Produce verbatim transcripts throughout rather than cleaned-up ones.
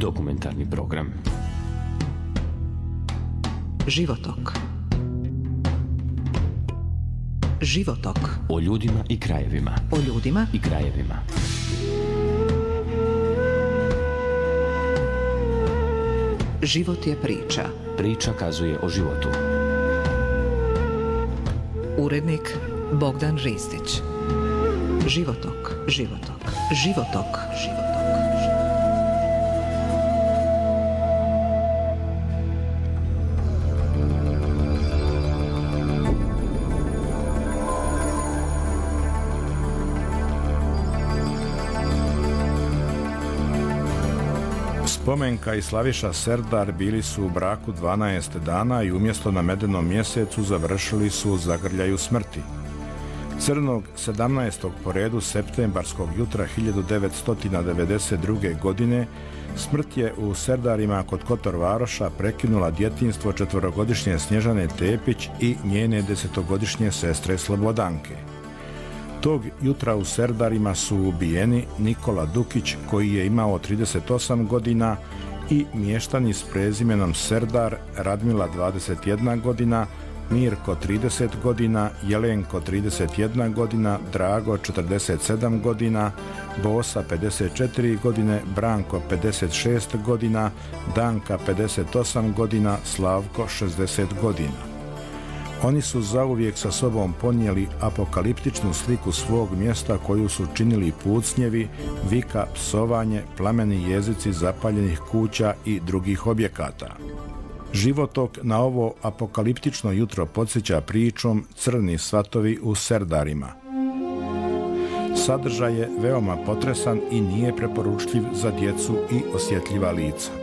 Dokumentarni program Životok. Životok. O ljudima i krajevima. O ljudima i krajevima. Život je priča. Priča kazuje o životu. Urednik Bogdan Ristić. Životok. Životok. Životok. Životok. Spomenka i Slaviša Serdar bili su u braku dvanaest dana i umjesto na medenom mjesecu završili su u zagrljaju smrti. Crnog sedamnaestog po redu septembarskog jutra hiljadu devetsto devedeset druge. godine smrt je u Serdarima kod Kotor Varoša prekinula djetinjstvo četverogodišnje Snježane Tepić i njene desetogodišnje sestre Slobodanke. Tog jutra u Serdarima su ubijeni Nikola Dukić, koji je imao trideset osam godina, i mještani s prezimenom Serdar, Radmila dvadeset jedna godina, Mirko trideset godina, Jelenko trideset jedna godina, Drago četrdeset sedam godina, Bosa pedeset četiri godine, Branko pedeset šest godina, Danka pedeset osam godina, Slavko šezdeset godina. Oni su zauvijek sa sobom ponijeli apokaliptičnu sliku svog mjesta koju su činili pucnjevi, vika, psovanje, plameni jezici zapaljenih kuća i drugih objekata. Životok na ovo apokaliptično jutro podsjeća pričom Crni svatovi u Serdarima. Sadržaj je veoma potresan i nije preporučljiv za djecu i osjetljiva lica.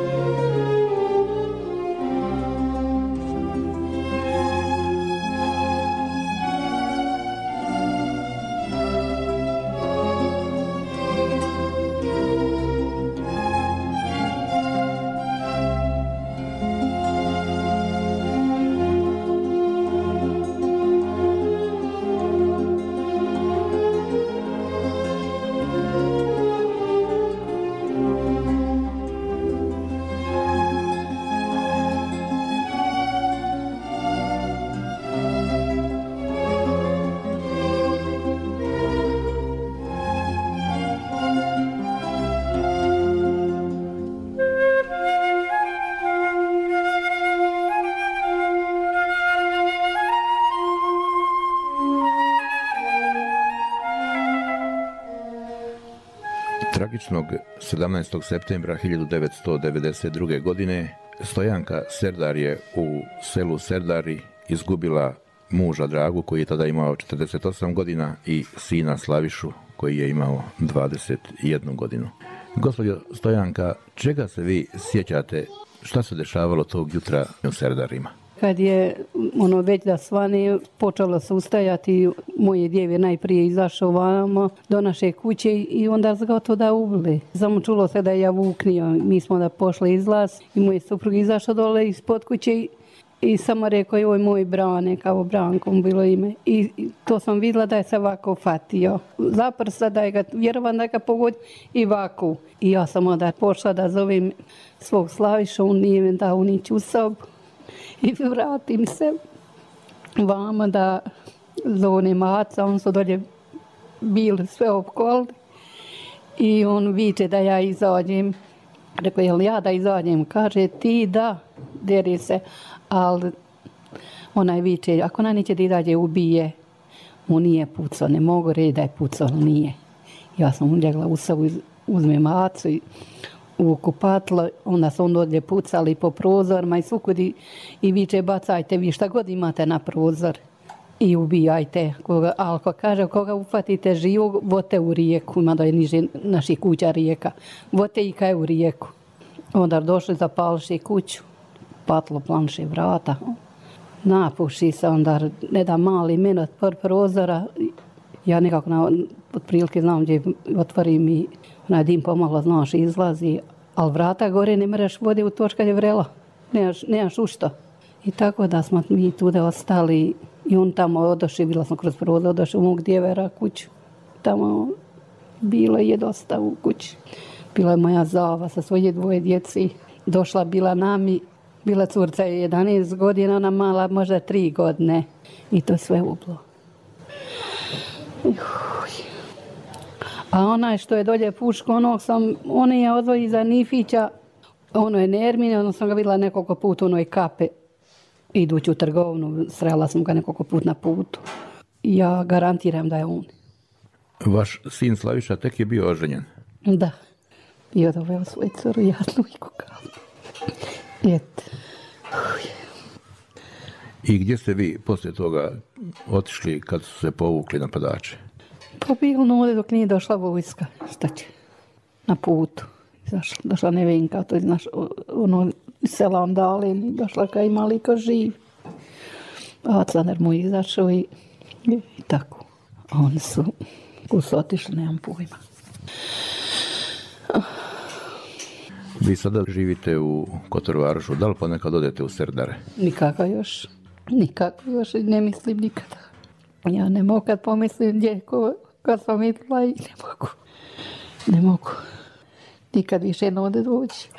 Tragičnog sedamnaestog septembra hiljadu devetsto devedeset druge. godine Stojanka Serdar je u selu Serdari izgubila muža Dragu, koji je tada imao četrdeset osam godina, i sina Slavišu, koji je imao dvadeset jednu godinu. Gospođo Stojanka, čega se vi sjećate, šta se dešavalo tog jutra u Serdarima? Kad je ono već da svane, počelo se ustajati, moje djeve najprije izašao vamo do naše kuće i onda su ga to da ubili. Samo čulo se da je javuknio, mi smo da pošli izlaz i moj suprug izašao dole ispod kuće i, i samo rekao, joj moj Brane, kao Brankom bilo ime. I, i to sam vidjela da je se ovako fatio. Zaprsa da je ga, vjerovan da ga pogodi i ovako. I ja sam onda pošla da zovem svog Slaviša, on nije me dao nići u sobu. I vratim se vama da zove maca, on su dolje bili sve opkolni i on viče da ja izađem. Rekao, jel ja da izađem? Kaže, ti da, deri se, ali onaj viče, ako ona neće da izađe, ubije. On nije pucao, ne mogu reći da je pucao, nije. Ja sam uljegla u sobu, uzme macu i u kupatlo, onda su on odlje pucali po prozorima i svukudi i viče, bacajte vi šta god imate na prozor i ubijajte. Koga, ali ko kaže, koga ufatite živog, vote u rijeku, ima da je niže naših kuća rijeka, vote i kaj u rijeku. Onda došli, zapališi kuću, patlo planše vrata, napuši se, onda ne da mali minut por prozora, ja nekako na, otprilike znam gdje otvorim i onaj dim pomalo, znaš, izlazi, ali vrata gore ne mreš vode u toč kad je vrela, nemaš, nemaš u što. I tako da smo mi tude ostali i on tamo odošli, bila sam kroz prozor, odošli u mog djevera kuću. Tamo bilo je dosta u kući. Bila je moja zava sa svoje dvoje djeci. Došla bila nami, bila curca je jedanaest godina, ona mala možda tri godine. I to sve ublo. A onaj što je dolje puško, onog sam, on je odvoji za Nifića, ono je Nermin, ono sam ga vidjela nekoliko puta u onoj kape. Idući u trgovinu, srela sam ga nekoliko puta na putu. Ja garantiram da je on. Vaš sin Slaviša tek je bio oženjen? Da. I odoveo svoju curu jasnu i kukalu. Eto. I gdje ste vi poslije toga otišli kad su se povukli napadači? Pa bilo ovdje dok nije došla vojska. Šta će? Na putu. Zašla, došla Nevenka, to je naš, ono, sela Ondalen i došla ka imali ko živ. A Caner mu izašao i, i tako. A oni su, ko su otišli, nemam pojma. Vi sada živite u Kotor-Varošu, da li ponekad odete u Serdare? Nikako još, nikako još i ne mislim nikada. Ja ne mogu kad pomislim gdje, ko, kad sam vidjela i ne mogu. Ne mogu. Nikad više ne ode doći.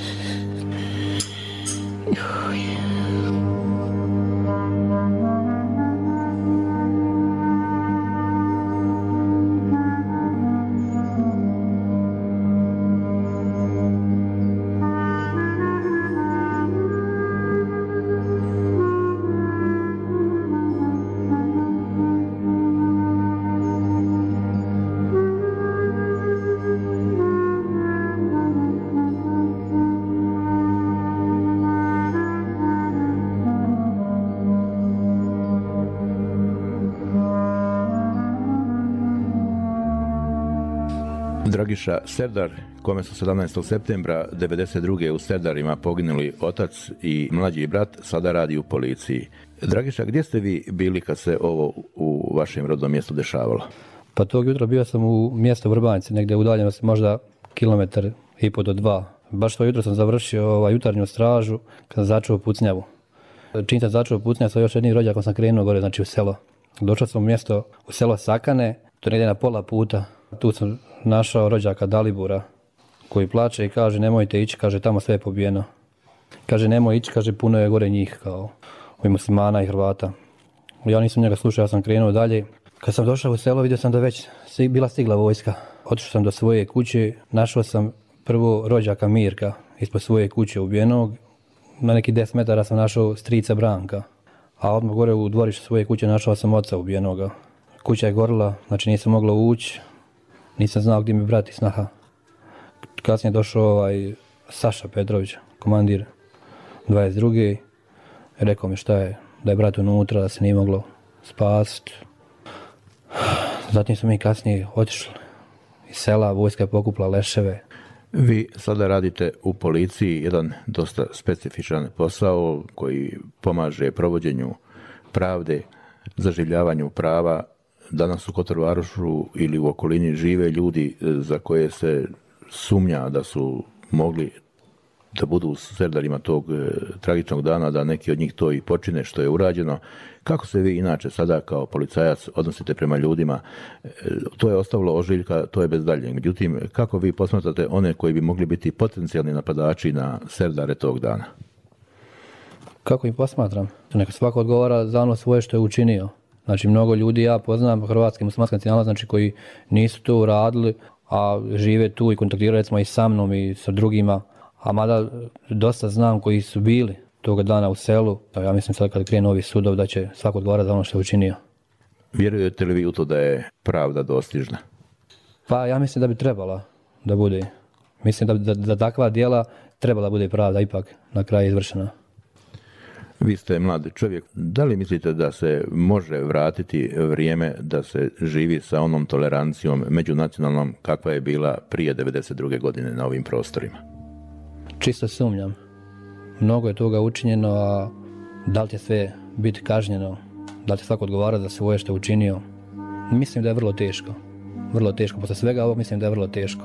Dragiša Serdar, kome su sedamnaestog septembra devedeset druge u Serdarima poginuli otac i mlađi brat, sada radi u policiji. Dragiša, gdje ste vi bili kad se ovo u vašem rodnom mjestu dešavalo? Pa tog jutra bio sam u mjestu Vrbanjci, negdje udaljenosti možda kilometar i po do dva. Baš to jutro sam završio ovaj, jutarnju stražu kad sam začuo pucnjavu. Čim sam začuo pucnjavu sa još jednim rođakom sam krenuo gore, znači u selo. Došao sam u mjesto, u selo Sakane, to je negdje na pola puta. Tu sam našao rođaka Dalibura koji plače i kaže nemojte ići, kaže tamo sve je pobijeno. Kaže nemoj ići, kaže puno je gore njih kao ovih muslimana i Hrvata. Ja nisam njega slušao, ja sam krenuo dalje. Kad sam došao u selo vidio sam da već bila stigla vojska. Otišao sam do svoje kuće, našao sam prvo rođaka Mirka ispod svoje kuće ubijenog. Na neki deset metara sam našao strica Branka, a odmah gore u dvorištu svoje kuće našao sam oca ubijenoga. Kuća je gorila, znači nisam mogla ući. Nisam znao gdje mi brat i snaha. Kasnije je došao ovaj Saša Petrović, komandir dvadeset druge Rekao mi šta je, da je brat unutra, da se nije moglo spasiti. Zatim smo mi kasnije otišli iz sela, vojska je pokupila leševe. Vi sada radite u policiji jedan dosta specifičan posao koji pomaže provođenju pravde, zaživljavanju prava. Danas u Kotor-Varošu ili u okolini žive ljudi za koje se sumnja da su mogli da budu u Serdarima tog e, tragičnog dana, da neki od njih to i počine što je urađeno. Kako se vi inače sada kao policajac odnosite prema ljudima? E, to je ostavilo ožiljka, to je bez daljnjeg. Međutim, kako vi posmatrate one koji bi mogli biti potencijalni napadači na Serdare tog dana? Kako ih posmatram? Neka svako odgovara za ono svoje što je učinio. Znači, mnogo ljudi ja poznam, hrvatske muslimanske nacionalne, znači koji nisu to uradili, a žive tu i kontaktiraju recimo i sa mnom i sa drugima. A mada dosta znam koji su bili toga dana u selu, ja mislim sad kad krene novi sudov da će svako odgovarati za ono što je učinio. Vjerujete li vi u to da je pravda dostižna? Pa ja mislim da bi trebala da bude. Mislim da da, da takva djela trebala bude pravda ipak na kraju izvršena. Vi ste mlad čovjek. Da li mislite da se može vratiti vrijeme da se živi sa onom tolerancijom međunacionalnom kakva je bila prije devedeset druge godine na ovim prostorima? Čisto sumnjam. Mnogo je toga učinjeno, a da li će sve biti kažnjeno, da li će svako odgovarati za svoje što je učinio? Mislim da je vrlo teško. Vrlo teško. Posle svega ovog mislim da je vrlo teško.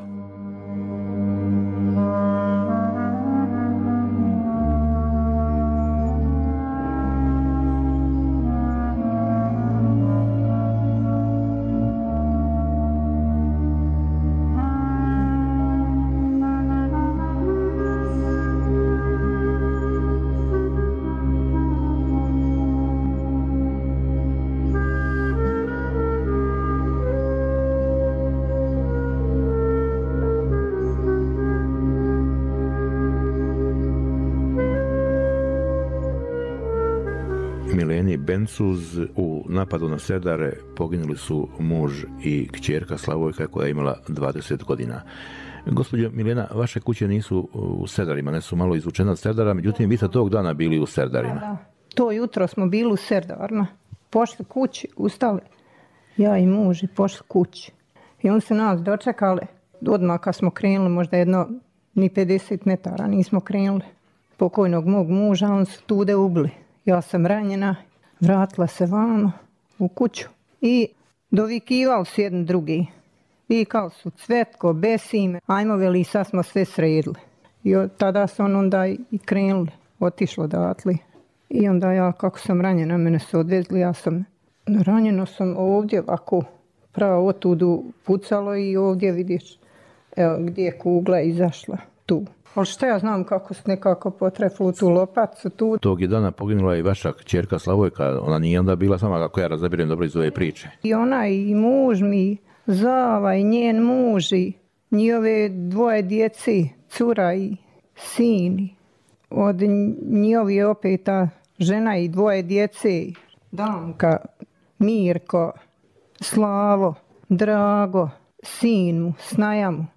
Bencuz. U napadu na Serdare poginuli su muž i kćerka Slavojka koja je imala dvadeset godina. Gospođo Milena, vaše kuće nisu u Serdarima, ne su malo izvučene od Serdara, međutim vi ste tog dana bili u Serdarima. Da, da. To jutro smo bili u Serdarima. Pošli kući, ustali, ja i muž, i pošli kući. I on se nas dočekali, odmah kad smo krenuli, možda jedno ni pedeset metara nismo krenuli. Pokojnog mog muža, on su tude ubili. Ja sam ranjena, vratila se vamo u kuću i dovikivali su jedan drugi. Vikali su Cvetko, Besime, ajmo veli, sad smo sve sredili. I od tada su on onda i krenuli, otišlo odatle. I onda ja, kako sam ranjena, mene su odvezli, ja sam, ranjeno sam ovdje ovako, pravo otudu pucalo i ovdje vidiš, evo gdje je kugla izašla, tu. Ali što ja znam kako se nekako potrefilo tu lopaticu tu. Tog je dana poginula i vaša kćerka Slavojka, ona nije onda bila sama, kako ja razabiram dobro iz ove priče. I ona i muž mi, Zava i njen muž i njihove dvoje djeci, cura i sin. Od njihovi je opet ta žena i dvoje djece, Danka, Mirko, Slavo, Drago, sin mu, snaja mu.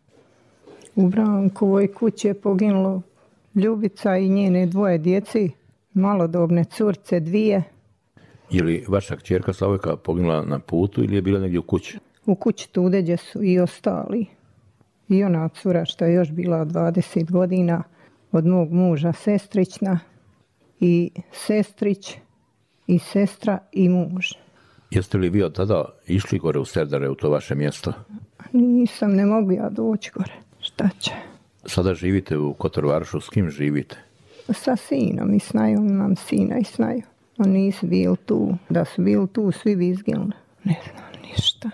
U Brankovoj kući je poginulo Ljubica i njene dvoje djeci, malodobne curce dvije. Je li vaša kćerka Slavojka poginula na putu ili je bila negdje u kući? U kući tude gdje su i ostali. I ona cura što je još bila dvadeset godina od mog muža, sestrična, i sestrić, i sestra, i muž. Jeste li vi od tada išli gore u Serdare, u to vaše mjesto? Nisam, ne mogu ja doći gore. Šta će? Sada živite u Kotor Varošu, s kim živite? Sa sinom i snajom, imam sina i snaju. Oni nisu bili tu. Da su bili tu, svi bi izginuli. Ne znam ništa.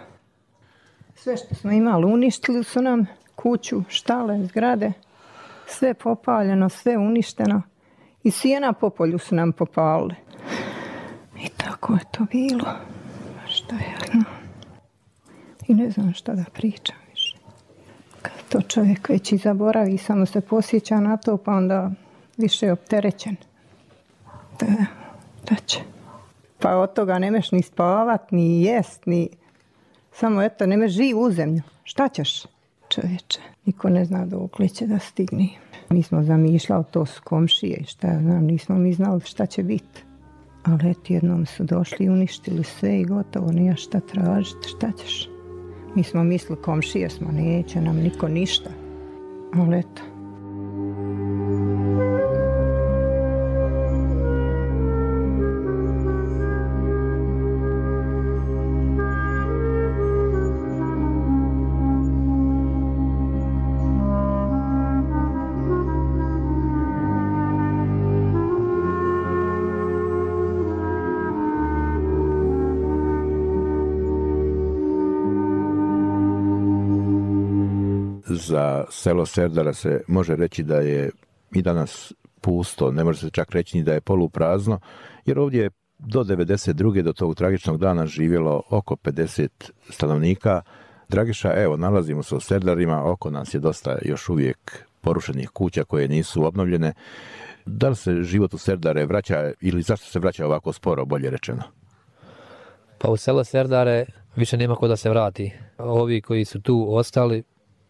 Sve što smo imali uništili su nam, kuću, štale, zgrade. Sve popaljeno, sve uništeno. I sjena po polju su nam popalili. I tako je to bilo. Šta je, no. I ne znam šta da pričam više. Kad to čovjek već i zaboravi, samo se posjeća na to, pa onda više je opterećen. Da, da će. Pa od toga nemeš ni spavat, ni jest, ni... Samo eto, nemeš živ u zemlju. Šta ćeš, čovječe? Niko ne zna dokle će da stigne. Mi smo zamišljali, to su komšije i šta ja znam, nismo mi znali šta će biti. Ali eto, jednom su došli i uništili sve i gotovo, nije šta tražiti, šta ćeš? Mi smo mislili komšije smo, neće nam niko ništa. Ali eto. Za selo Serdara se može reći da je i danas pusto, ne može se čak reći ni da je poluprazno, jer ovdje je do devedeset druge do tog tragičnog dana živjelo oko pedeset stanovnika. Dragiša, evo, nalazimo se u Serdarima, oko nas je dosta još uvijek porušenih kuća koje nisu obnovljene. Da li se život u Serdare vraća ili zašto se vraća ovako sporo, bolje rečeno? Pa u selo Serdare više nema ko da se vrati. Ovi koji su tu ostali,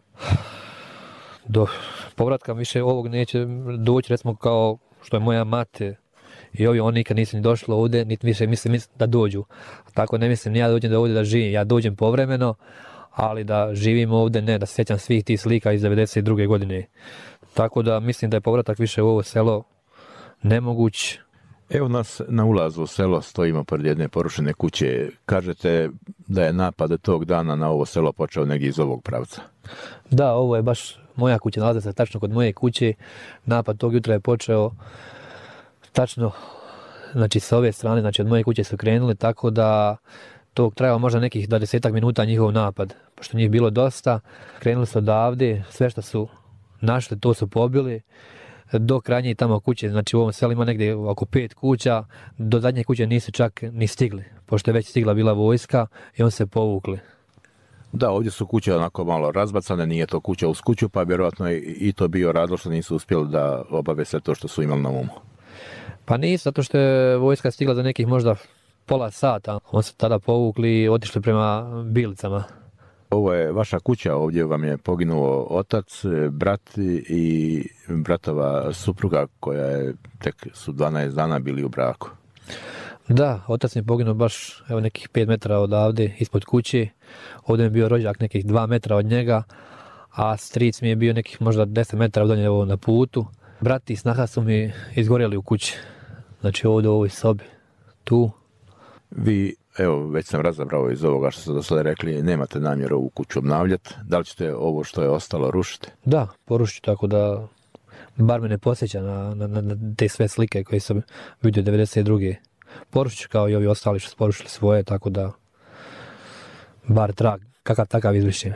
do povratka više ovog neće doći, recimo kao što je moja mate i ovi, oni nikad nisu ni došli ovdje, niti više mislim, mislim da dođu. Tako ne mislim ni ja dođem da ovdje da živim, ja dođem povremeno, ali da živim ovdje ne, da se sjećam svih tih slika iz devedeset druge godine. Tako da mislim da je povratak više u ovo selo nemoguć. Evo nas na ulazu u selo, stojimo pored jedne porušene kuće. Kažete da je napad tog dana na ovo selo počeo negdje iz ovog pravca. Da, ovo je baš moja kuća, nalazi se tačno kod moje kuće. Napad tog jutra je počeo tačno, znači s ove strane, znači od moje kuće su krenuli, tako da to trajalo možda nekih dvadesetak minuta njihov napad. Pošto njih bilo dosta, krenuli su odavde, sve što su našli to su pobili. Do krajnje tamo kuće, znači u ovom selu ima negdje oko pet kuća, do zadnje kuće nisu čak ni stigli, pošto je već stigla bila vojska i on se povukli. Da, ovdje su kuće onako malo razbacane, nije to kuća uz kuću, pa vjerojatno je i to bio razlog što nisu uspjeli da obave sve to što su imali na umu. Pa nisu, zato što je vojska stigla za nekih možda pola sata. On se tada povukli i otišli prema Bilicama. Ovo je vaša kuća, ovdje vam je poginuo otac, brat i bratova supruga koja je tek su dvanaest dana bili u braku. Da, otac mi je poginuo baš evo, nekih pet metara odavde, ispod kuće. Ovdje mi je bio rođak nekih dva metra od njega, a stric mi je bio nekih možda deset metara udaljen evo na putu. Brat i snaha su mi izgorjeli u kući. Znači ovdje u ovoj sobi, tu. Vi, evo, već sam razabrao iz ovoga što ste do sada rekli, nemate namjeru ovu kuću obnavljati. Da li ćete ovo što je ostalo rušiti? Da, porušit tako da bar me ne posjeća na, na, na te sve slike koje sam vidio devedeset druge. Porušit ću kao i ovi ostali što su porušili svoje, tako da bar trag, kakav takav izbrišim.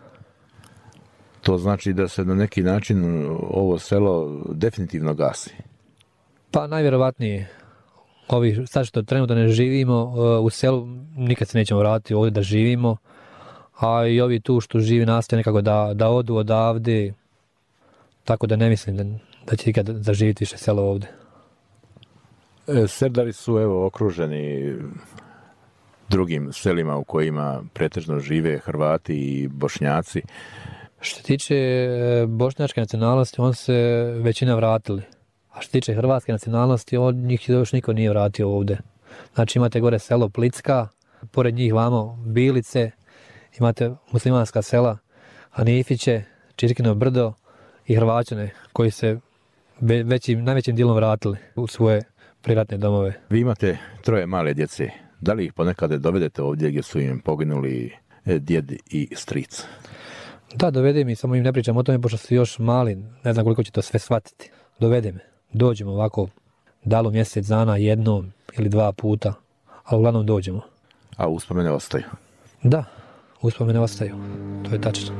To znači da se na neki način ovo selo definitivno gasi? Pa najvjerovatnije. Ovi, sad što trenutno ne živimo u selu, nikad se nećemo vratiti ovdje da živimo, a i ovi tu što živi nastoje nekako da, da odu odavde, tako da ne mislim da, da će ikad zaživiti više selo ovdje. E, Serdari su evo okruženi drugim selima u kojima pretežno žive Hrvati i Bošnjaci. Što se tiče bošnjačke nacionalnosti, on se većina vratili. A što se tiče hrvatske nacionalnosti, od njih još niko nije vratio ovdje. Znači imate gore selo Plicka, pored njih vamo Bilice, imate muslimanska sela Hanifiće, Čirkino brdo i Hrvaćane koji se većim, najvećim dijelom vratili u svoje priratne domove. Vi imate troje male djece. Da li ih ponekad dovedete ovdje gdje su im poginuli djed i stric? Da, dovedem i samo im ne pričam o tome, pošto su još mali, ne znam koliko će to sve shvatiti. Dovedem, dođemo ovako, da li mjesec dana jednom ili dva puta, ali uglavnom dođemo. A uspomene ostaju? Da, uspomene ostaju, to je tačno.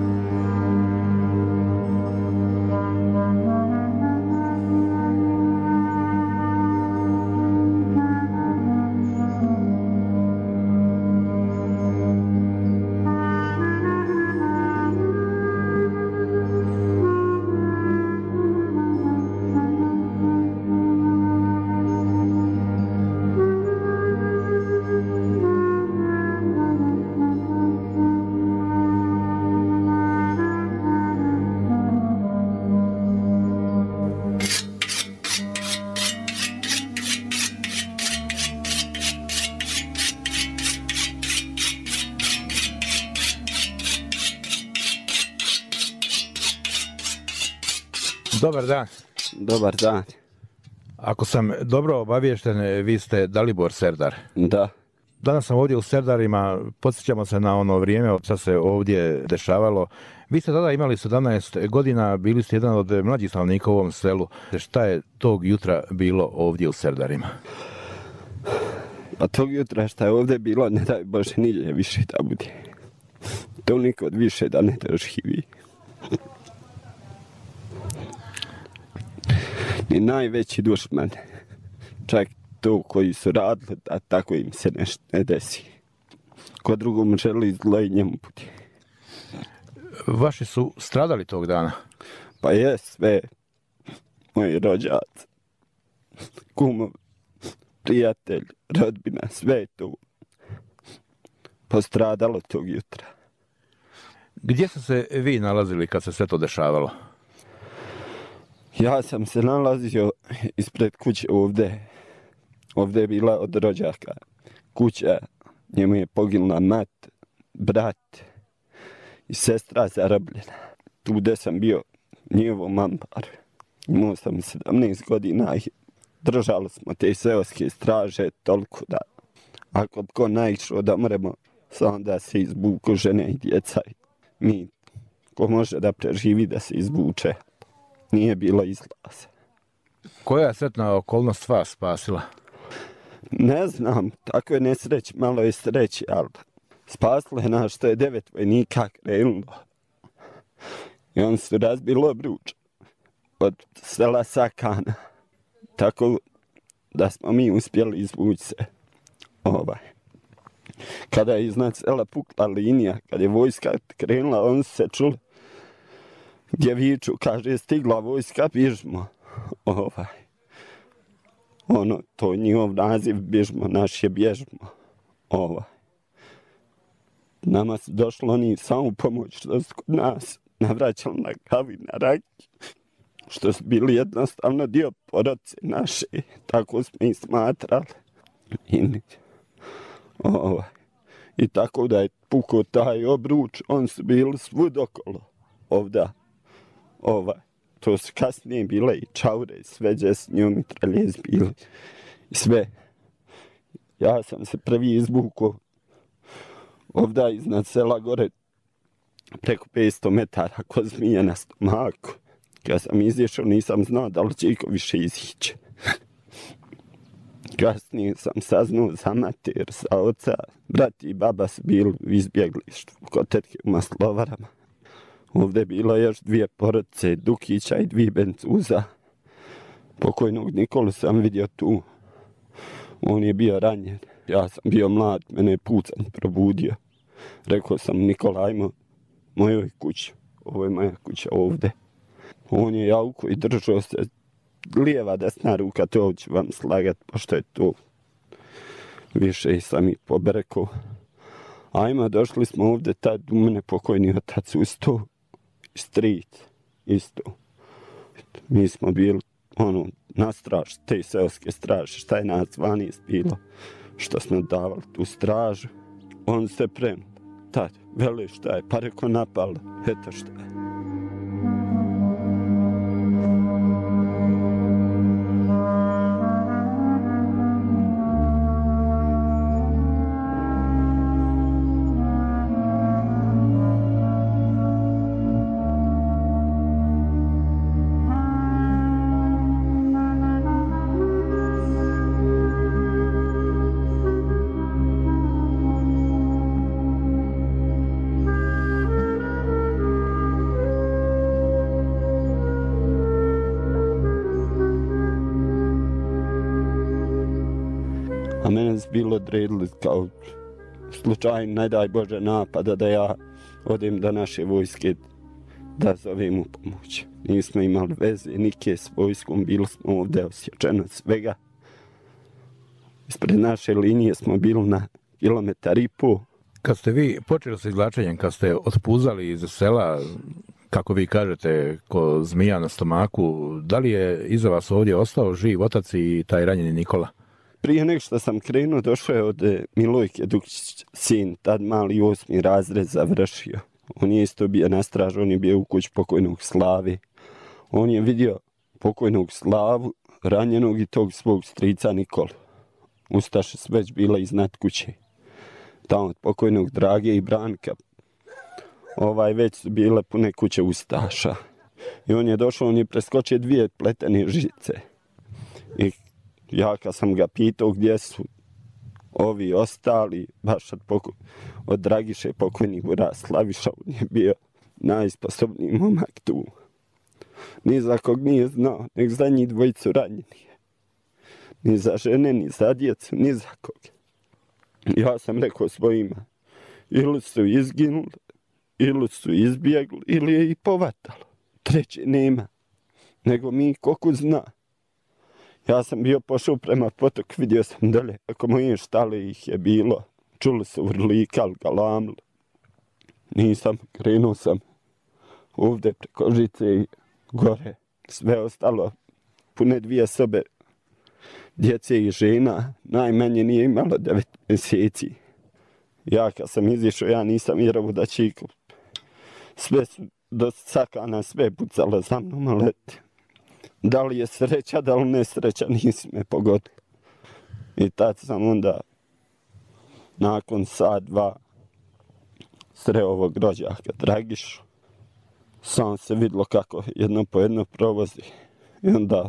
Dobar dan. Dobar dan. Ako sam dobro obaviješten, vi ste Dalibor Serdar. Da. Danas sam ovdje u Serdarima, podsjećamo se na ono vrijeme što se ovdje dešavalo. Vi ste tada imali sedamnaest godina, bili ste jedan od mlađih stanovnika u ovom selu. Šta je tog jutra bilo ovdje u Serdarima? Pa tog jutra šta je ovdje bilo, ne daj Bože nigdje više da bude. To nikod više da ne doživi. Ni najveći dušman, čak to koji su radili, da tako im se nešto ne desi. Ko drugom želi zlo i njemu puti. Vaši su stradali tog dana? Pa je sve, moji rođaci, kumov, prijatelj, rodbina, sve to postradalo tog jutra. Gdje ste se vi nalazili kad se sve to dešavalo? Ja sam se nalazio ispred kuće ovdje. Ovdje je bila od rođaka kuća, njemu je poginula mat, brat i sestra zarobljena. Tu gdje sam bio njevo mambar. Imao sam sedamnaest godina i držali smo te seoske straže toliko da ako bi ko naišao da mremo, samo da se izbuku žene i djeca. Mi, ko može da preživi da se izbuče, nije bilo izlaza. Koja je sretna okolnost vas spasila? Ne znam, tako je nesreć, malo je sreći, ali spasilo je nas što je devet vojnika krenulo. I on su razbili obruč od sela Sakana. Tako da smo mi uspjeli izvući se. Ovaj. Kada je iznad sela pukla linija, kad je vojska krenula, on se čuli gdje viču, kaže, stigla vojska, bježimo. Ovaj. ono, to njihov naziv, bježmo, naš je bježmo. Ovaj. Nama su došli oni samo pomoć što su kod nas navraćali na kavi, na raki, što su bili jednostavno dio porodice naše, tako smo ih smatrali. I, ovaj. I tako da je pukao taj obruč, on su bili svud okolo, ovda, ovaj. To su kasnije bile i čaure, i sveđe s njom i traljez bili, i sve. Ja sam se prvi izvukao ovda iznad sela gore, preko petsto metara, ko zmije na stomaku. Kad sam izišao, nisam znao da li će iko više izići. Kasnije sam saznao za mater, sa oca, brat i baba su bili u izbjeglištu, kod tetke u Maslovarama. Ovdje je bilo još dvije porodice, Dukića i dvije Bencuza. Pokojnog Nikolu sam vidio tu. On je bio ranjen. Ja sam bio mlad, mene je pucanj probudio. Rekao sam, Nikola, ajmo mojoj kući. Ovo je moja kuća ovdje. On je jauko i držao se lijeva, desna ruka, to ću vam slagat, pošto je to više i sam i poberekao. Ajmo, došli smo ovdje, tad u mene pokojni otac ustao i stric isto. Mi smo bili ono, na straž, te seoske straže, šta je nas dvanaest bilo, što smo davali tu stražu. On se premno, tad, veli šta je, pa reko napalo, eto šta je. A mene su bilo odredili kao slučaj, ne daj Bože, napada da ja odem do naše vojske da zovem u pomoć. Nismo imali veze nike s vojskom, bili smo ovdje osjećeno svega. Ispred naše linije smo bili na kilometar i pol. Kad ste vi počeli s izvlačenjem, kad ste otpuzali iz sela, kako vi kažete, ko zmija na stomaku, da li je iza vas ovdje ostao živ otac i taj ranjeni Nikola? Prije nek što sam krenuo, došao je od Milojke Dukić, sin, tad mali osmi razred završio. On je isto bio na stražu, on je bio u kući pokojnog Slavi. On je vidio pokojnog Slavu, ranjenog i tog svog strica Nikolu. Ustaše su već bila iznad kuće. Tamo od pokojnog Drage i Branka. Ovaj već su bile pune kuće ustaša. I on je došao, on je preskočio dvije pletene žice. I ja kad sam ga pitao gdje su ovi ostali, baš od, poko- od Dragiše pokojnih bura Slaviša, on je bio najsposobniji momak tu. Ni za kog nije znao, nek za njih dvojicu ranjeni. Ni za žene, ni za djecu, ni za kog. Ja sam rekao svojima, ili su izginuli, ili su izbjegli, ili je i povatalo. Treće nema, nego mi koliko zna. Ja sam bio pošao prema potok, vidio sam dalje, ako moje štale ih je bilo, čuli su vrlikali, galamili. Nisam, krenuo sam ovdje preko žice i gore, sve ostalo, pune dvije sobe, djece i žena, najmanje nije imalo devet mjeseci. Ja kad sam izišao, ja nisam vjerovao da će iko. Sve su do sakana, sve pucalo za mnom, ali da li je sreća, da li nesreća, nisi me pogodili. I tad sam onda, nakon sat, dva, sreo ovog rođaka Dragišu. Sam se vidlo kako jedno po jedno provozi. I onda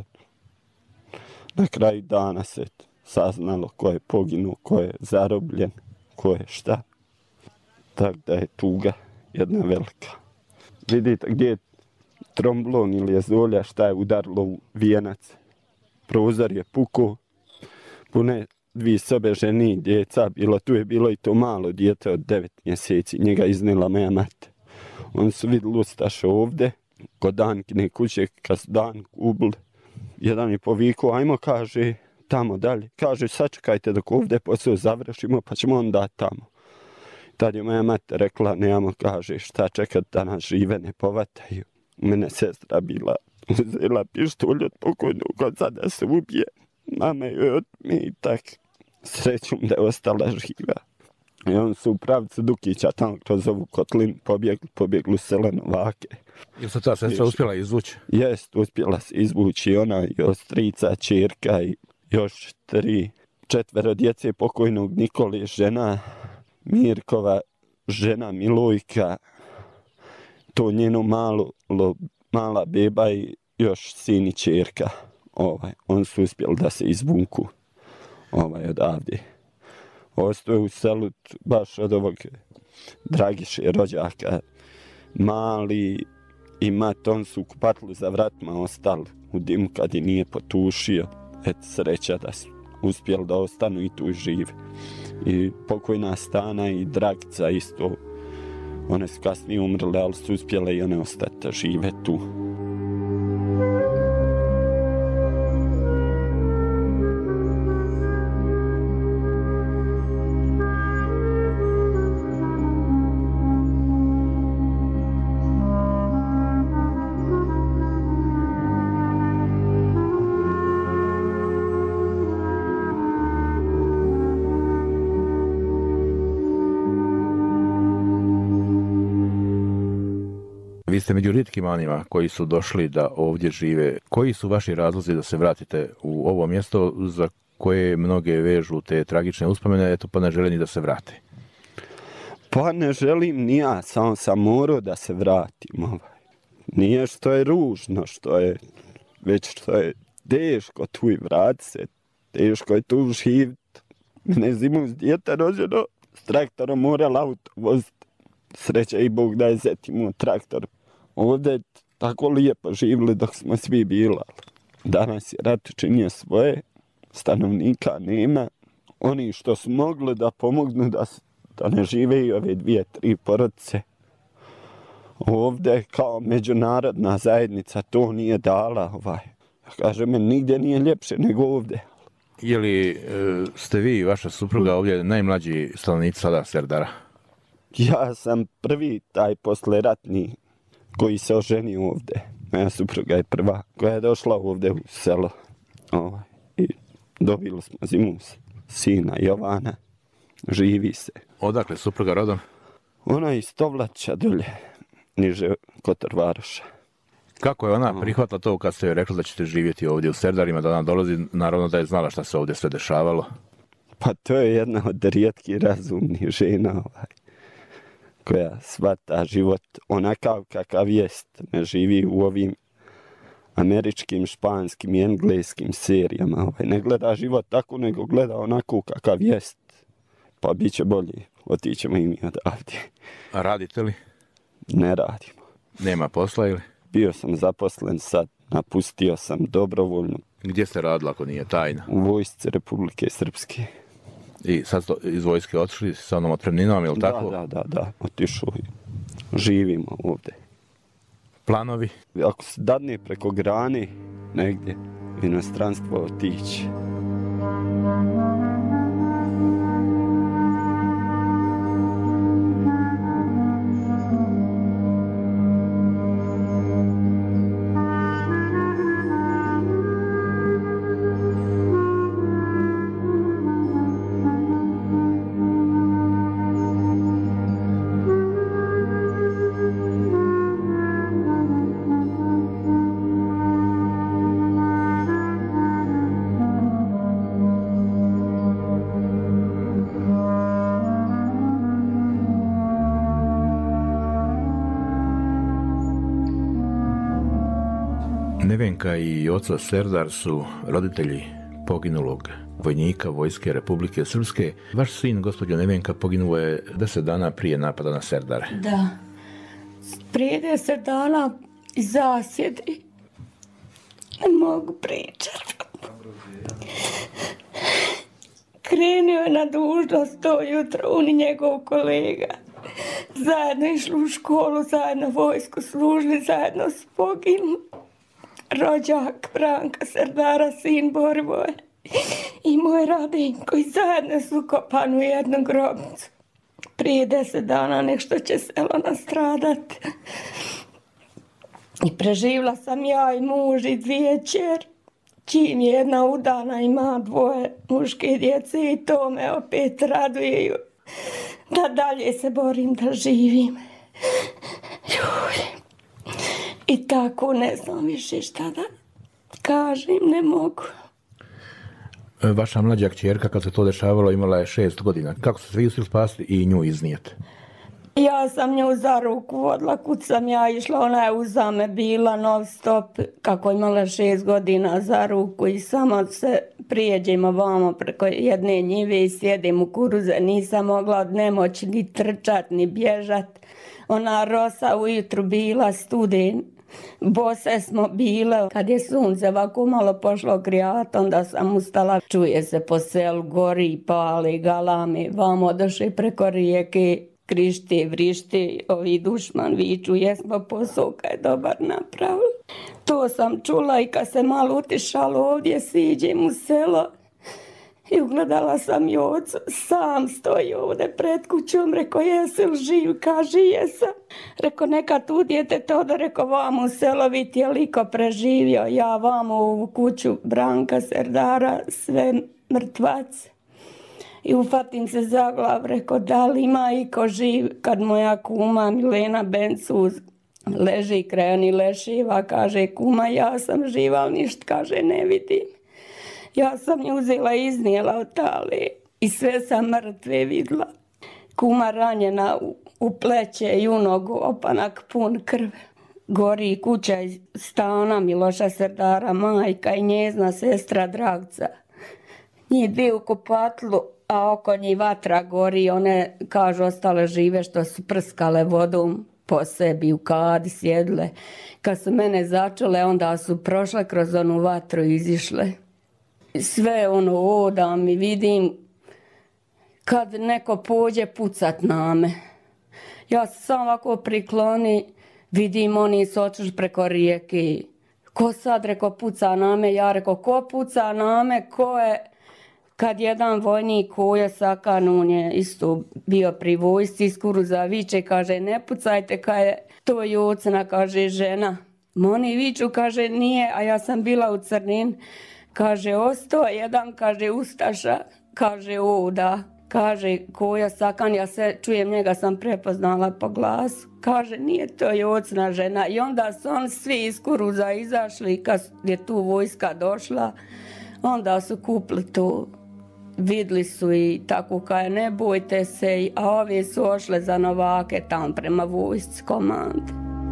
na kraju dana se saznalo ko je poginuo, ko je zarobljen, ko je šta. Tako da je tuga jedna velika. Vidite gdje je tromblon ili je zolja, šta je udarilo u vijenac. Prozor je pukao, pune dvije sobe, ženi i djeca, bilo, tu je bilo i to malo dijete od devet mjeseci, njega iznijela moja mati. Oni su vidjeli ustaše ovdje, kod Dankine kuće, kad su Danku ubili. Jedan je povikao, ajmo, kaže, tamo dalje. Kaže, sačekajte dok ovdje posao završimo, pa ćemo onda tamo. Tad je moja mati rekla, nemamo, kaže, šta čekat da nas žive ne povataju. Mene sestra bila uzela pištolj od pokojnog oca da se ubije. Mama joj otme i tak. Srećom da je ostala živa. I oni su u pravcu Dukića tamo kroz ovu kotlinu pobjegli, pobjegli u selo Novake. Je se ta sestra uspjela izvući? Jest, uspjela se izvući ona i ostrica, čerka i još tri, četvero djece pokojnog Nikole, žena Mirkova, žena Milojka, to njeno malo, lo, mala beba i još sin i čerka. Ovaj, oni su uspjeli da se izvuku ovaj, odavdje. Ostoje u selu baš od ovog Dragiše rođaka. Mali i mat, on su u kupatlu za vratima ostali u dimu kad je nije potušio. Eto, sreća da su uspjeli da ostanu i tu žive. I pokojna Stana i Dragica isto. One su kasnije umrle, ali su uspjele i one ostati da žive tu. Vi ste među ritkim onima koji su došli da ovdje žive. Koji su vaši razlozi da se vratite u ovo mjesto za koje mnoge vežu te tragične uspomene, eto pa ne žele ni da se vrate? Pa ne želim ni ja, samo sam morao da se vratim. Ovaj. Nije što je ružno, što je, već što je teško tu i vrati se. Teško je tu živjeti. Mene zimu s dijete rođeno, s traktorom morala auto voziti. Sreća i Bog da je zetimo traktor. Ovdje tako lijepo živjeli dok smo svi bila. Danas je rat činio svoje, stanovnika nema. Oni što su mogli da pomognu da, da ne žive i ove dvije, tri porodice. Ovdje kao međunarodna zajednica to nije dala. Ovaj. Kaže me, nigdje nije ljepše nego ovdje. Je li e, ste vi i vaša supruga ovdje najmlađi stanovnici sada Serdara? Ja sam prvi taj posleratni koji se oženio ovdje. Moja supruga je prva koja je došla ovdje u selo. Ovaj. I dobili smo zimu sina Jovana. Živi se. Odakle supruga rodom? Ona je iz Tovlaća dolje, niže Kotor Varoša. Kako je ona prihvatila to kad ste joj rekli da ćete živjeti ovdje u Serdarima, da ona dolazi, naravno da je znala šta se ovdje sve dešavalo? Pa to je jedna od rijetkih razumnih žena ovaj, koja shvata život onakav kakav jest, ne živi u ovim američkim, španskim i engleskim serijama. Ovaj, ne gleda život tako, nego gleda onako kakav jest. Pa bit će bolje, otićemo i mi odavdje. A radite li? Ne radimo. Nema posla ili? Bio sam zaposlen, sad napustio sam dobrovoljno. Gdje ste radili ako nije tajna? U vojsci Republike Srpske. I sad ste iz vojske otišli sa onom otpremninom, je li tako? Da, da, da, da. Otišao i živimo ovdje. Planovi? Ako se dadne preko grane, negdje, u inostranstvo otići. Nevenka i oca Serdar su roditelji poginulog vojnika Vojske Republike Srpske. Vaš sin, gospođo Nevenka, poginuo je deset dana prije napada na Serdare. Da. Prije deset dana iz zasjedi. Ne mogu pričati. Krenio je na dužnost to jutro, on i njegov kolega. Zajedno išli u školu, zajedno vojsku služili, zajedno su poginuli. Rođak Branka Serdara, sin Borivoje. i moj Radenko i zajedno su kopani u jednu grobnicu. Prije deset dana nešto će selo nastradat. I preživla sam ja i muž i dvije čer. Čim je jedna udana, ima dvoje muške djece i to me opet raduje da dalje se borim da živim. I tako ne znam više šta da kažem, ne mogu. Vaša mlađa kćerka kad se to dešavalo imala je šest godina. Kako ste se vi uspjeli spasiti i nju iznijeti? Ja sam nju za ruku vodila, kud sam ja išla, ona je uza me bila non stop, kako imala šest godina za ruku i samo se prijeđemo vamo preko jedne njive i sjedim u kuruze, nisam mogla od nemoći ni trčat, ni bježat. Ona rosa ujutru bila studen, bose smo bile, kad je sunce ovako malo pošlo grijat, onda sam ustala, čuje se po selu, gori, pali, galami, vamo došli preko rijeke, krišti, vrišti, ovi dušman viču, jesmo posao kad je dobar napravili. To sam čula i kad se malo utišalo ovdje, siđem u selo i ugledala sam Jocu, sam stoji ovdje pred kućom, reko jesi li živ, kaže jesam. Reko neka tu djete to da, reko vam u selo vidite je liko preživio, ja vam u kuću Branka Serdara, sve mrtvace. I ufatim se za glav, reko da li ima iko živ, kad moja kuma Milena Bencuz leži kraj onih lešiva, kaže kuma ja sam živa, ali ništa, kaže ne vidim. Ja sam nju uzela i iznijela od tale i sve sam mrtve vidla. Kuma ranjena u, u pleće i u nogu, opanak pun krve. Gori kuća iz stana Miloša Serdara, majka i njezna sestra Dragca. Njih dvije u kupatlu, a oko njih vatra gori, one kažu ostale žive što su prskale vodom po sebi u kadi sjedle. Kad su mene začule, onda su prošle kroz onu vatru i izišle. Sve ono odam i vidim kad neko pođe pucat na me. Ja se sam ovako prikloni, vidim oni su otišli preko rijeke. Ko sad, reko, puca na me? Ja reko, ko puca na me? Ko je? Kad jedan vojnik Kojo Sakan, on je isto bio pri vojsci iz Kuruza, viče, kaže, ne pucajte, kad je to Jocina, kaže, žena. Oni viču, kaže, nije, a ja sam bila u Crnin. Kaže, ostao jedan, kaže, ustaša, kaže, o, da. Kaže, Kojo Sakan, ja se čujem njega, sam prepoznala po glasu. Kaže, nije to Jocina žena. I onda su on svi iz Kuruza izašli, kad je tu vojska došla, onda su kupili to. Vidli su i tako kaj ne bojte se, a ovi su ošle za novake tam prema vojsci komande.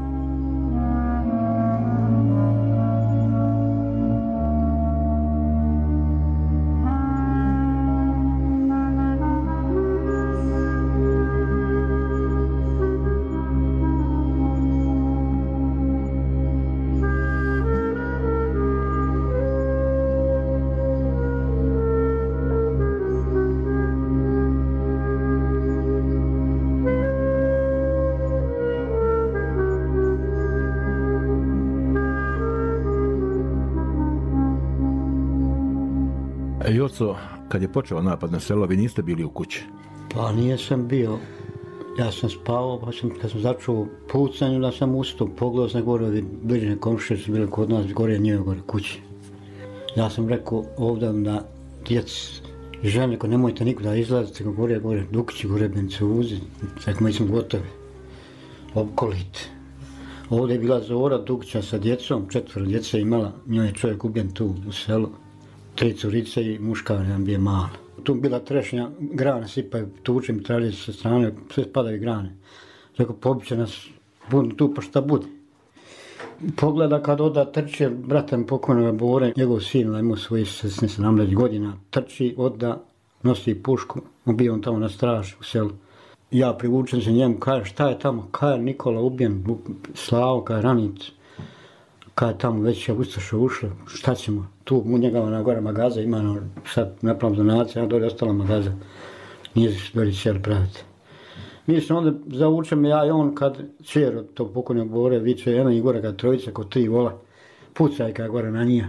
Joco, kad je počeo napad na selo, vi niste bili u kući? Pa nisam bio. Ja sam spavao, pa sam, kad sam začuo pucanje, da sam ustao, pogledao sam gore, ovi bližne komšije su bili kod nas, gore njeve gore kući. Ja sam rekao ovdje da djec i žene, ko nemojte nikuda izlaziti, ko gore, gore, Dukići, gore, Bencuzi, tako mi smo gotovi, opkoliti. Ovdje je bila Zora Dukića sa djecom, četvoro djece imala, njoj je čovjek ubijen tu u selu. Tri curice i muškar, jedan bio mal. Tu bila trešnja, grane sipaju, tuče mi tralje sa strane, sve spadaju grane. Rekao, pobit će nas tu, pa šta bude. Pogleda kad oda trče, bratem pokojnoga Bore, njegov sin, imao svojih sedamnaest godina, trči, oda, nosi pušku, bio on tamo na straži u selu. Ja privučem se njemu, kaže, šta je tamo? Kaže, Nikola ubijen, Slavo, kaže, ranic. Kad je tamo već je ustaša ušla, šta ćemo? Tu u njega na gore magaza ima, no, sad napravim donacija, a dolje ostala magaza. Nije se dolje sjeli praviti. Mi smo onda zavučemo ja i on kad čer od tog pokojnog Bore viče, jedna i gore kad trojica, kod tri vola, pucaj kad gore na njih.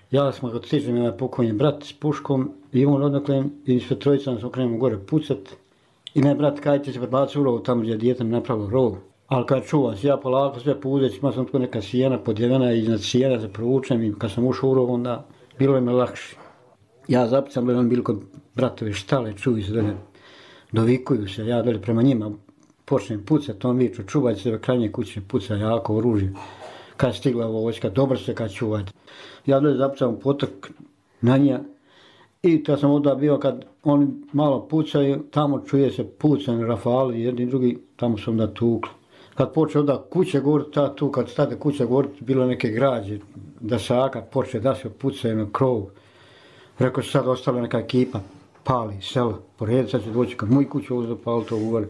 Ja smo kad stižem ovaj pokojni brat s puškom i on odnakle i sve trojica nas okrenemo gore pucat. I me brat kaj ti se prebaci u rov tamo gdje je dijete mi napravilo rov. Ali kad čuvam se, ja polako sve puzeći, imao sam tu neka sijena podjevena i iznad sijena se provučem i kad sam ušao u rov onda bilo je me lakše. Ja zapicam, gledam bili kod bratove štale, čuju se dolje, dovikuju se, ja dolje prema njima počnem pucat, on viču, čuvajte se, krajnje kuće puca jako oružje. Kad je stigla ovo vojska, dobro se kad čuvajte. Ja dolje zapicam potok na nje i kad sam onda bio, kad oni malo pucaju, tamo čuje se pucanje rafali, jedni i drugi, tamo su onda tukli. Kad počne onda kuće govoriti, ta tu, kad stade kuće govoriti, bilo neke građe, da saka počne da se pucaju na krov. Rekao se sad ostala neka ekipa, pali selo, pored, sad će doći kad moj kuću ovdje pali to uvali.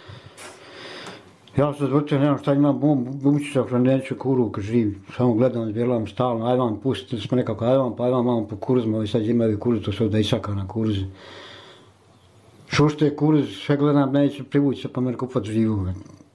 Ja sam zvrtio, ne znam šta imam, bučića, neću kuruk živi, samo gledam, zbjelam stalno, aj vam pustili smo nekako, aj vam, pa aj vam malo po kurzima, i sad imaju kuruz, to su da isaka na kurzi. Šušte kuruz, sve gledam, neće privući se pa me kupat živu.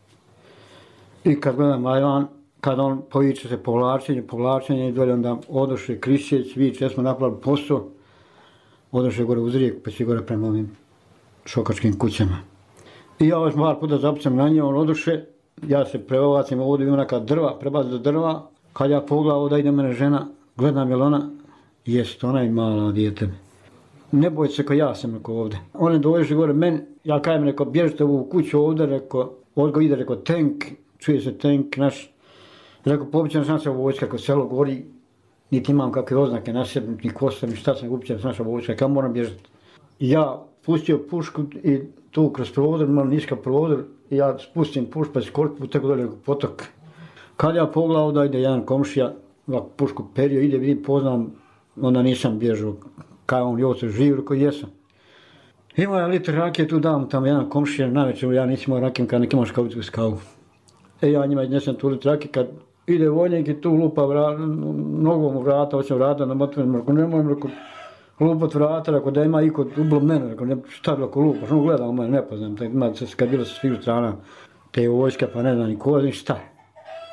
I kad gledam Ajvan, kad on poviče se povlačenje, povlačenje i dolje onda odoše Krišćeć, viče, ja smo napravili posao, odoše gore uz rijek, pa će gore prema ovim šokačkim kućama. I ja još par puta zapicam na nje, on odoše, ja se preovacim ovdje, ima neka drva, prebacim do drva, kad ja pogledam ovdje ide mene žena, gledam je li ona, jest, ona je mala dijete. Ne bojte se ko ja sam rekao ovdje. One dođe gore meni, ja kajem rekao, bježite u kuću ovdje, rekao, odgo ide, rekao, tank, čuje se tank naš. Rekao, pobiće nas naša vojska, ako selo gori, niti imam kakve oznake na sebi, ni kosa, ni šta sam, ubiće nas naša vojska, kao moram bježati. Ja pustio pušku i tu kroz provodor, malo niska provodor, i ja spustim pušku, pa se korpu, tako dolje potok. Kad ja pogledao da ide jedan komšija, ovako pušku perio, ide, vidim, poznam, onda nisam bježao, kao on, jo se živ, rekao, jesam. Imao ja litr rakije, tu dam tamo jedan komšija, navečer, ja nisam imao rakijem, kad nek imaš kavicu s kavu. E ja njima iznesem tu litr rakije, kad ide vojnik i tu lupa vra, nogom u vrata, hoćem vrata na motvenim, rekao, ne mojem, rekao, lupat vrata, rekao, da ima iko ublo mene, rekao, ne, šta bi ako lupaš, on gleda u mene, ne poznam, tako ima se, kad bilo sa svih strana te vojske, pa ne znam ni ko, ni šta je.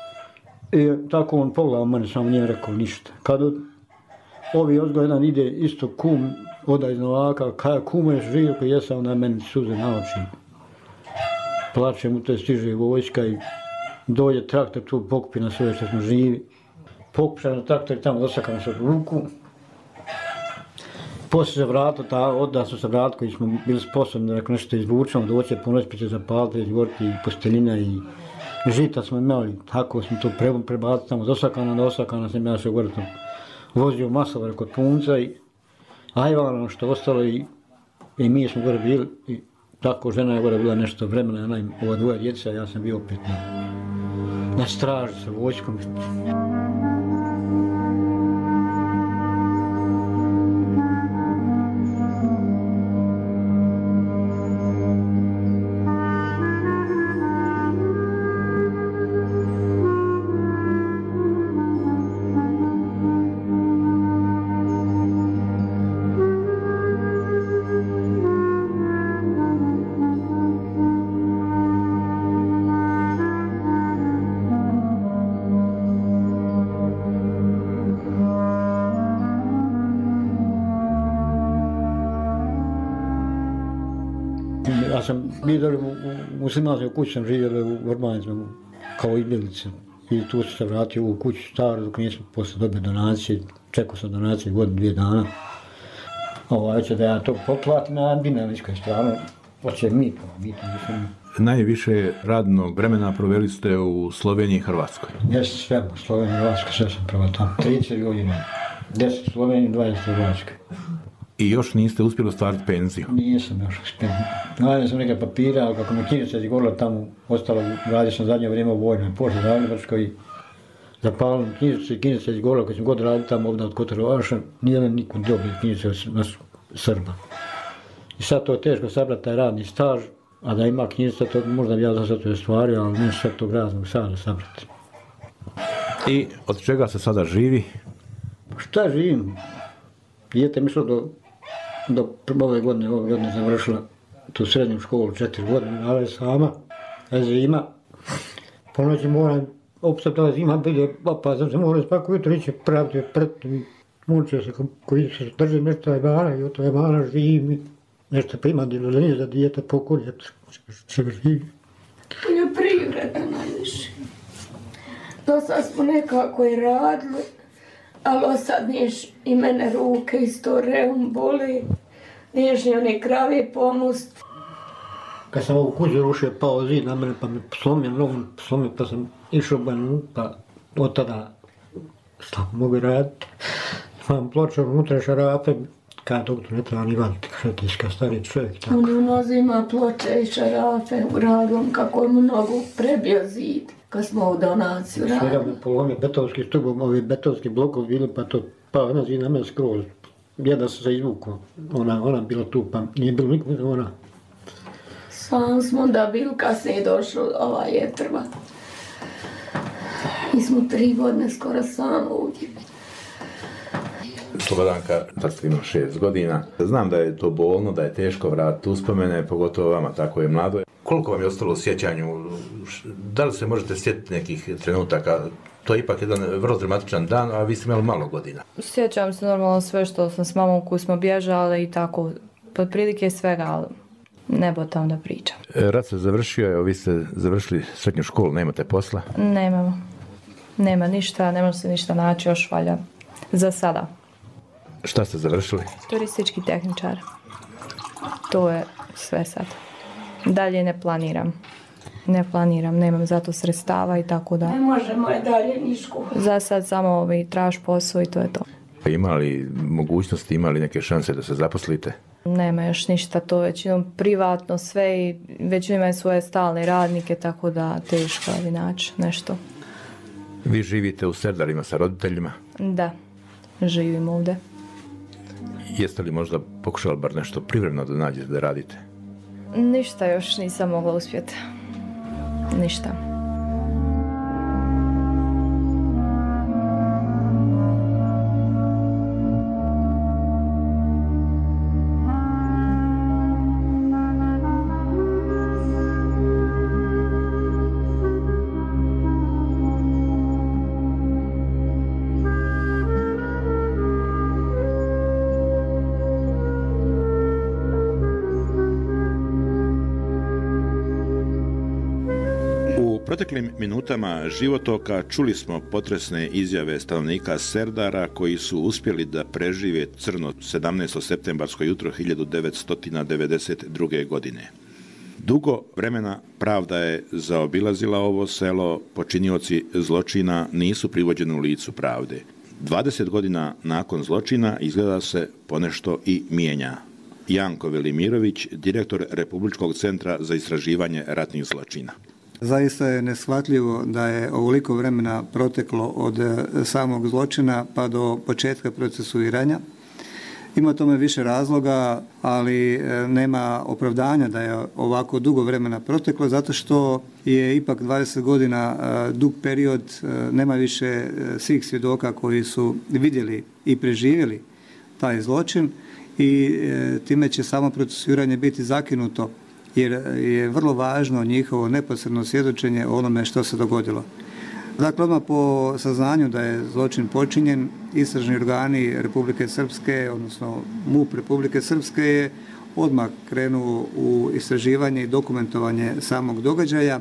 I tako on pogledao mene, samo nije rekao ništa. Kad ovi odgoj jedan ide isto kum, oda iz Novaka, kada kuma još živ, koji jesam, onda meni suze na oči. Plačem u te stiže vojska i dođe traktor tu pokupi na sve što smo živi. Pokupi na traktor i tamo dosakamo se ruku. Poslije se vratilo, ta odda su se vratili koji smo bili sposobni da neko nešto izvučemo, doći je ponoć, pa će zapaliti, izgoriti i posteljina i žita smo imali. Tako smo to pre, prebacili tamo, dosakano, dosakano sam ja se gore tamo vozio masovare kod punca i ajvano što ostalo i, i mi smo gore bili i tako žena je gore bila nešto vremena, ona im ova dvoje djeca, ja sam bio opet na, na straži sa vojskom. Ja sam bio u muslimanskoj kući, sam živjeli u Vrbanicama kao izbjeglica. I tu sam se vratio u kuću staru dok nisam posle dobio donacije. Čekao sam donacije godinu, dvije dana. Ovaj će da ja to poplatim na binarničkoj stranu. Hoće mi to, mi to nisam. Najviše radnog vremena proveli ste u Sloveniji i Hrvatskoj. Jeste sve, u Sloveniji i Hrvatskoj, sve sam prvo tamo. trideset godina, deset u Sloveniji, dvadeset u Hrvatskoj. I još niste uspjeli ostvariti penziju? Nisam još uspjeli. Naravno sam neke papira, ali kako me knjižica izgorila tamo, ostalo, radio sam zadnje vrijeme u vojnoj pošti Zagrebačkoj i zapalim knjižicu i knjižica izgorila, kad sam god radio tamo ovdje od Kotravaša, nije nam nikom dobio knjižice od nas Srba. I sad to je teško sabrati taj radni staž, a da ima knjižica, to možda bi ja za sad to je stvario, ali ne sad tog raznog sada sabrati. I od čega se sada živi? Šta živim? Dijete mi išlo do, do ove godine, ove godine završila tu srednju školu, četiri godine, ali sama, a zima. Po noći moram, opstati ta zima, bilje, pa sam se morao svako jutro ići praviti pred, mučio se koji se drži nešto je mana i od toje mana živi. Nešto primati ili nije za dijete pokuljeti. Će živi. Poljoprivreda najviše. Do sad smo nekako i radili, ali osad niješ i mene ruke isto reum boli. Niješ ni one krave pomust. Kad sam ovu kuću rušio, pao zid na mene pa mi slomio nogu, slomio pa sam išao banju, pa od tada šta mogu raditi. Imam ploču unutra šarafe, kada doktor ne treba ni vaditi, šetiška stari čovjek. On u nozi ima ploče i šarafe u radom, kako mu nogu prebio zid, kad smo u donaciju radili. Svega me polomio betonski stubom, ovi betonski blokovi bili, pa to pao na zid na mene skroz. Jedna se se izvukla, ona, ona bila tu, pa nije bilo nikom, ona. Sam smo da bil kasnije došao ova jetrva. Mi smo tri godine skoro samo ovdje. Slobodanka, sad ste imali šest godina. Znam da je to bolno, da je teško vratiti uspomene, pogotovo vama tako je mlado. Koliko vam je ostalo u sjećanju? Da li se možete sjetiti nekih trenutaka? To je ipak jedan vrlo dramatičan dan, a vi ste imali malo godina. Sjećam se normalno sve što sam s mamom koju smo bježali i tako, pod prilike svega, ali ne bo tam da pričam. Rat se završio, evo vi ste završili srednju školu, nemate posla? Nemamo. Nema ništa, ne može se ništa naći još valja. Za sada. Šta ste završili? Turistički tehničar. To je sve sad. Dalje ne planiram. Ne planiram, nemam zato sredstava i tako da. Ne možemo je dalje ni školu. Za sad samo ovaj, traž posao i to je to. Ima li mogućnosti, ima li neke šanse da se zaposlite? Nema još ništa, to većinom privatno sve i većinom imaju svoje stalne radnike, tako da teško je naći nešto. Vi živite u Serdarima sa roditeljima? Da, živim ovdje. Jeste li možda pokušali bar nešto privremeno da nađete da radite? Ništa još nisam mogla uspjeti. Ništa. U proteklim minutama životoka čuli smo potresne izjave stanovnika Serdara koji su uspjeli da prežive crno sedamnaesto septembarsko jutro hiljadu devetsto devedeset druge. godine. Dugo vremena pravda je zaobilazila ovo selo, počinioci zločina nisu privođeni u licu pravde. dvadeset godina nakon zločina izgleda se ponešto i mijenja. Janko Velimirović, direktor Republičkog centra za istraživanje ratnih zločina. Zaista je neshvatljivo da je ovoliko vremena proteklo od samog zločina pa do početka procesuiranja. Ima tome više razloga, ali nema opravdanja da je ovako dugo vremena proteklo, zato što je ipak dvadeset godina dug period, nema više svih svjedoka koji su vidjeli i preživjeli taj zločin i time će samo procesuiranje biti zakinuto, jer je vrlo važno njihovo neposredno svjedočenje o onome što se dogodilo. Dakle, odmah po saznanju da je zločin počinjen, istražni organi Republike Srpske, odnosno MUP Republike Srpske je odmah krenuo u istraživanje i dokumentovanje samog događaja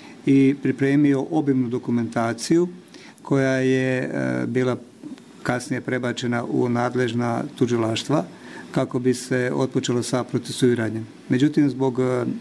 i pripremio obimnu dokumentaciju koja je bila kasnije prebačena u nadležna tužilaštva kako bi se otpočelo sa procesuiranjem. Međutim, zbog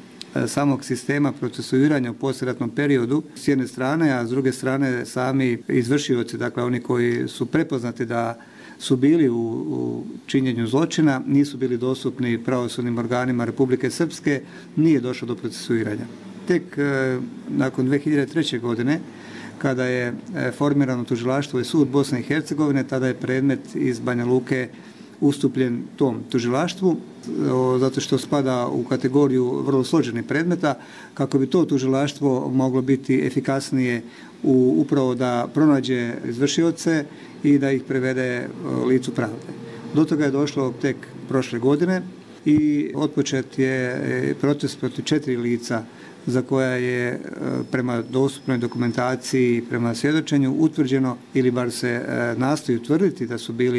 samog sistema procesuiranja u poslijeratnom periodu s jedne strane, a s druge strane sami izvršioci, dakle oni koji su prepoznati da su bili u, u činjenju zločina, nisu bili dostupni pravosudnim organima Republike Srpske, nije došlo do procesuiranja. Tek e, nakon dvije hiljade treće. godine, kada je e, formirano tužilaštvo i sud Bosne i Hercegovine, tada je predmet iz Banja Luke ustupljen tom tužilaštvu, zato što spada u kategoriju vrlo složenih predmeta, kako bi to tužilaštvo moglo biti efikasnije u upravo da pronađe izvršioce i da ih prevede licu pravde. Do toga je došlo tek prošle godine i otpočet je proces protiv četiri lica za koja je prema dostupnoj dokumentaciji i prema svjedočenju utvrđeno ili bar se nastoji utvrditi da su bili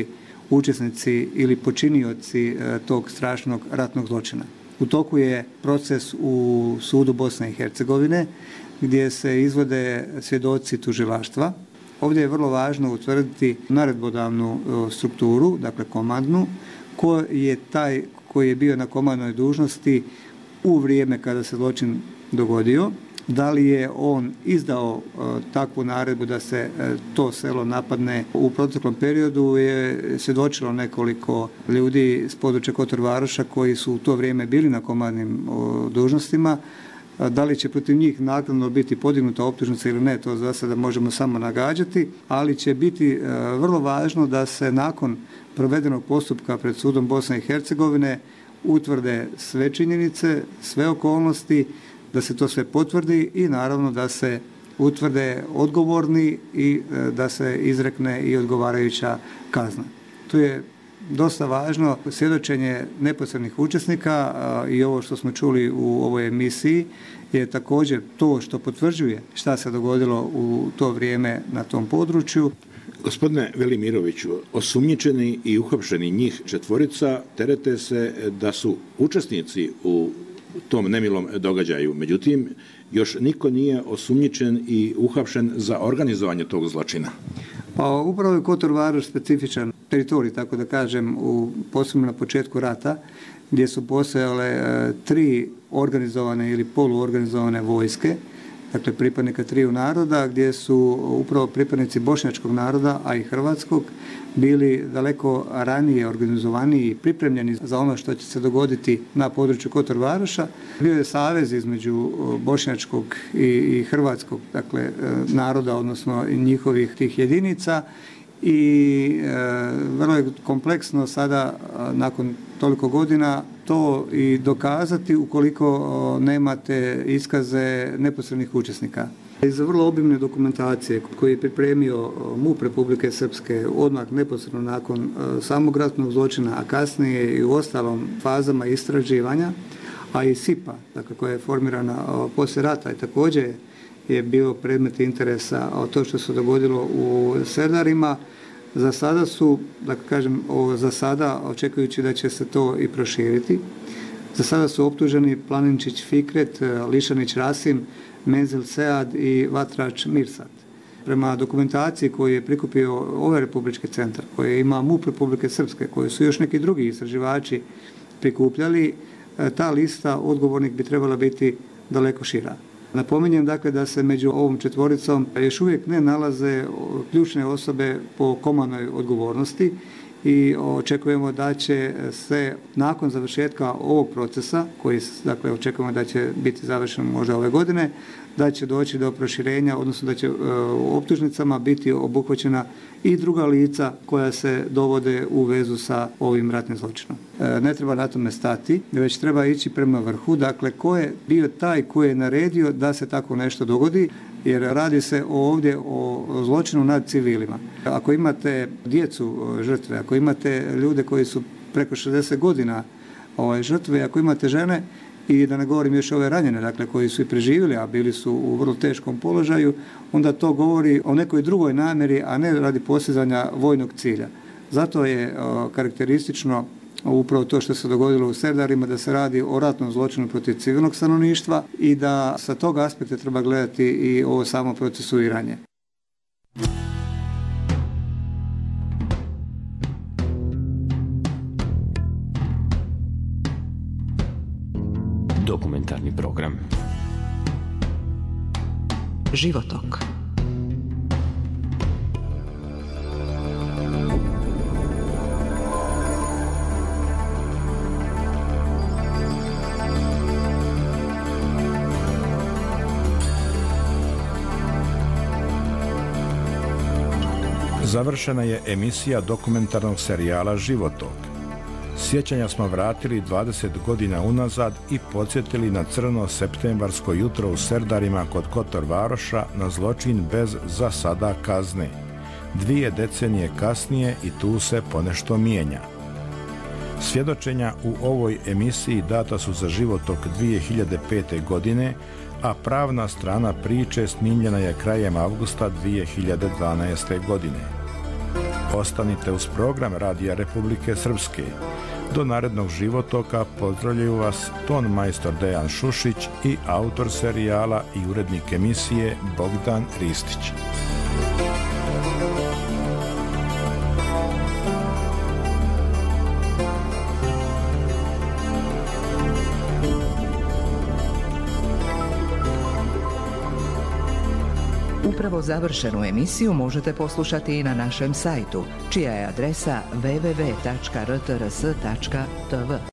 učesnici ili počinioci tog strašnog ratnog zločina. U toku je proces u sudu Bosne i Hercegovine gdje se izvode svjedoci tužilaštva. Ovdje je vrlo važno utvrditi naredbodavnu strukturu, dakle komandnu, ko je taj koji je bio na komandnoj dužnosti u vrijeme kada se zločin dogodio, da li je on izdao e, takvu naredbu da se e, to selo napadne. U proteklom periodu je svjedočilo nekoliko ljudi s područja Kotor Varoša koji su u to vrijeme bili na komandnim o, dužnostima. A, da li će protiv njih naknadno biti podignuta optužnica ili ne, to za sada možemo samo nagađati, ali će biti e, vrlo važno da se nakon provedenog postupka pred sudom Bosne i Hercegovine utvrde sve činjenice, sve okolnosti, da se to sve potvrdi i naravno da se utvrde odgovorni i da se izrekne i odgovarajuća kazna. To je dosta važno. Svjedočenje neposrednih učesnika i ovo što smo čuli u ovoj emisiji je također to što potvrđuje šta se dogodilo u to vrijeme na tom području. Gospodine Velimiroviću, osumnjičeni i uhapšeni njih četvorica terete se da su učesnici u tom nemilom događaju. Međutim, još niko nije osumnjičen i uhapšen za organizovanje tog zločina. Pa upravo je Kotor Varoš specifičan teritorij, tako da kažem, u, posebno na početku rata, gdje su postojale e, tri organizovane ili poluorganizovane vojske, dakle pripadnika triju naroda, gdje su upravo pripadnici bošnjačkog naroda, a i hrvatskog, bili daleko ranije organizovaniji i pripremljeni za ono što će se dogoditi na području Kotor Varoša. Bio je savez između bošnjačkog i, i hrvatskog, dakle, naroda, odnosno njihovih tih jedinica, i e, vrlo je kompleksno sada, nakon toliko godina, to i dokazati ukoliko nemate iskaze neposrednih učesnika. Iz vrlo obimne dokumentacije koju je pripremio MUP Republike Srpske odmah neposredno nakon samog ratnog zločina, a kasnije i u ostalom fazama istraživanja, a i S I P A, dakle, koja je formirana poslije rata i također je bio predmet interesa o to što se dogodilo u Serdarima. Za sada su, dakle kažem, ovo za sada, očekujući da će se to i proširiti, za sada su optuženi Planinčić Fikret, Lišanić Rasim, Menzil Sead i Vatrač Mirsad. Prema dokumentaciji koju je prikupio ovaj republički centar, koji ima MUP Republike Srpske, koji su još neki drugi istraživači prikupljali, ta lista odgovornih bi trebala biti daleko šira. Napominjem, dakle, da se među ovom četvoricom još uvijek ne nalaze ključne osobe po komandnoj odgovornosti i očekujemo da će se nakon završetka ovog procesa, koji, dakle, očekujemo da će biti završen možda ove godine, da će doći do proširenja, odnosno da će u optužnicama biti obuhvaćena i druga lica koja se dovode u vezu sa ovim ratnim zločinom. Ne treba na tome stati, već treba ići prema vrhu, dakle, ko je bio taj koji je naredio da se tako nešto dogodi, jer radi se ovdje o zločinu nad civilima. Ako imate djecu žrtve, ako imate ljude koji su preko šezdeset godina ovaj, žrtve, ako imate žene, i da ne govorim još ove ranjene, dakle, koji su i preživjeli, a bili su u vrlo teškom položaju, onda to govori o nekoj drugoj namjeri, a ne radi postizanja vojnog cilja. Zato je o, karakteristično upravo to što se dogodilo u Serdarima, da se radi o ratnom zločinu protiv civilnog stanovništva i da sa tog aspekta treba gledati i ovo samo procesuiranje. Dokumentarni program. Životok. Završena je emisija dokumentarnog serijala Životok. Sjećanja smo vratili dvadeset godina unazad i podsjetili na crno septembarsko jutro u Serdarima kod Kotor Varoša, na zločin bez za sada kazne. Dvije decenije kasnije i tu se ponešto mijenja. Svjedočenja u ovoj emisiji data su za Životok dvije hiljade pete. godine, a pravna strana priče snimljena je krajem avgusta dvije hiljade dvanaeste. godine. Ostanite uz program Radija Republike Srpske. Do narednog životoka pozdravljaju vas ton majstor Dejan Šušić i autor serijala i urednik emisije Bogdan Ristić. Upravo završenu emisiju možete poslušati i na našem sajtu, čija je adresa w w w tačka r t r s tačka t v.